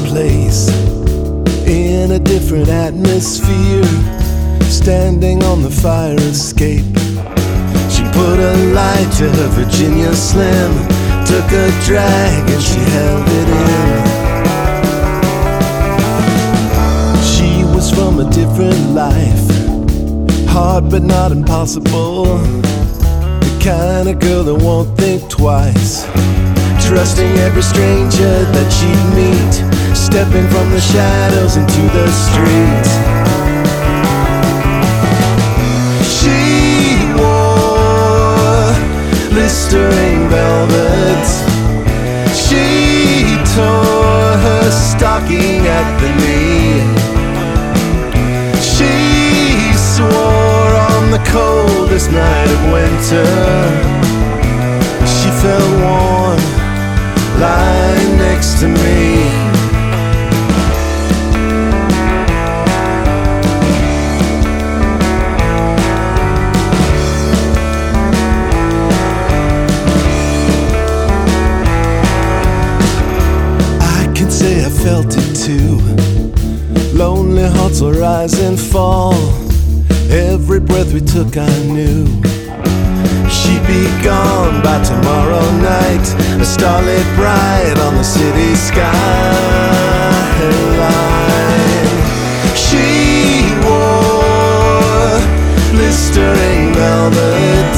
place, in a different atmosphere, standing on the fire escape. She put a light to her Virginia Slim, took a drag and she held it in. She was from a different life, hard but not impossible, the kind of girl that won't think twice, trusting every stranger that she'd meet, stepping from the shadows into the street. She wore blistering velvet, she tore her stocking at the knee, she swore on the coldest night of winter she felt warm lying next to me. I can say I felt it too. Lonely hearts will rise and fall. Every breath we took I knew she'd be gone by tomorrow night, a starlit bright on the city skyline. She wore blistering velvet,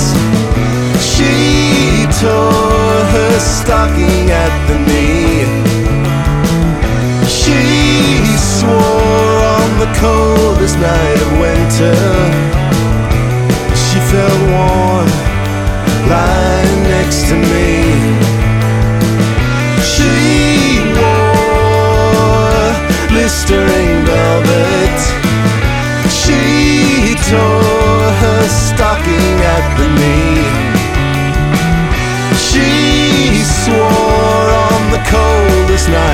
she tore her stocking at the knee, she swore on the coldest night of winter she felt warm lying next to me. She wore blistering velvet, she tore her stocking at the knee, she swore on the coldest night